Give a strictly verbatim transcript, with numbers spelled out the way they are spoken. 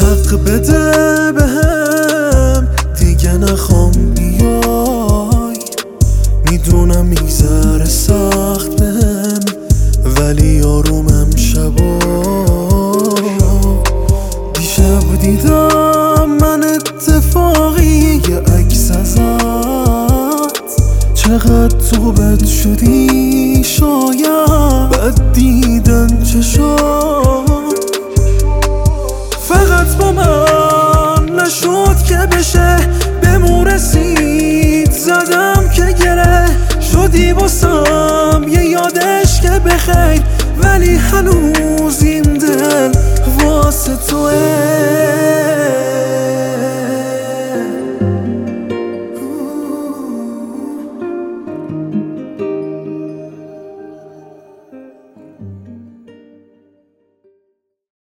حق بده بهم دیگه نخوام بیای. میدونم میگذره سخت بهم ولی آرومم شبا. دیشب دیدم من اتفاقی یه عکس ازت، چقدر تو بد شدی شاید بد دیدن چشام. فقط با من نشد که بشه بهمون رسید، زدم که گره شدی باسم یه یادش که بخیر، ولی هنوز این دل واسه توه.